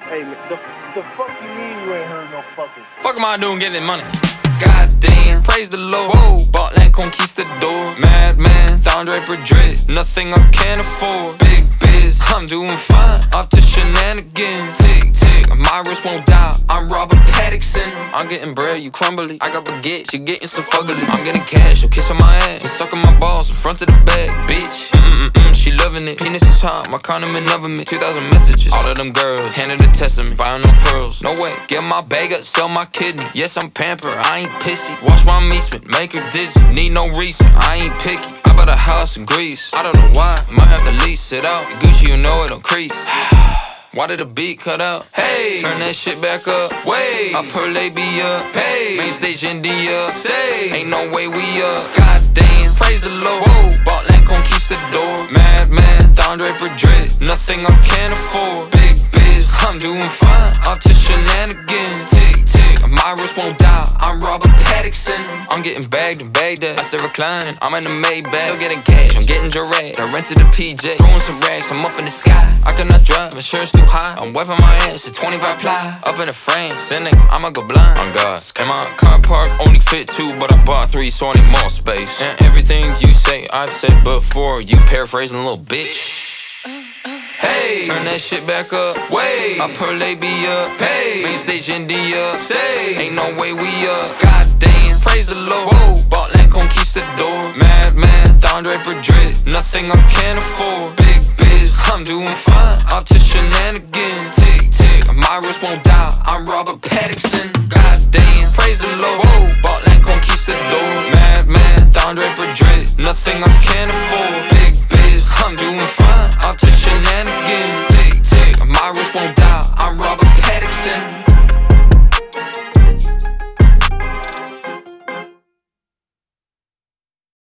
Hey, man, the fuck you mean you ain't heard no fucking? Fuck am I doing getting money? Goddamn, praise the Lord. Whoa, bought land conquistador. Madman, Don Draper Dread. Nothing I can't afford. Big biz, I'm doing fine. Up to shenanigans. Tick, tick, my wrist won't die. I'm Robert Pattinson. I'm getting bread, you crumbly. I got baguettes, you getting so fuggly. I'm getting cash, you kissing my ass. You sucking my balls in front of the bag, bitch. She loving it. Penis is hot, my condiment oven me. 2,000 messages, all of them girls handed a testament. Buying no pearls, no way. Get my bag up, sell my kidney. Yes, I'm pampered, I ain't pissy. Wash my meat spit, make her dizzy. Need no reason, I ain't picky. I bought a house in Greece. I don't know why, might have to lease it out. Gucci, you know it don't crease. Why did the beat cut out? Hey, turn that shit back up. Wait, I per labia. Hey, main stage India. Say, ain't no way we up. Goddamn, praise the Lord. Whoa, bought land conquistador. Madman, Don Draper Dread. Nothing I can't afford. Big biz, I'm doing fine. Up to shenanigans. Tick, tick, my wrist won't die. I'm Robert Pattinson. I'm getting bagged in Baghdad. I still reclining. I'm in the Maybach. Still getting cash. I'm getting direct. I rented a PJ. Throwing some racks. I'm up in the sky. I cannot drive. Insurance too high. I'm wiping my ass at 25 ply. Up in the frame. Sending. I'ma go blind. On God. And my car park only fit 2, but I bought 3, so I need more space. And everything you say, I've said before. You paraphrasing, little bitch. Hey, turn that shit back up. Wait, I per labia. Hey, main stage India. Say, ain't no way we up. Goddamn, praise the Lord. Whoa, bought land conquistador. Madman, Don Draper Dread. Nothing I can't afford. Big biz, I'm doing fine. Up to shenanigans. Tick, tick, my wrist won't die. I'm Robert Pattinson. Goddamn, praise the Lord. Whoa, bought land conquistador. Madman, Don Draper Dread. Nothing I can't afford. Big biz, I'm doing fine. Up to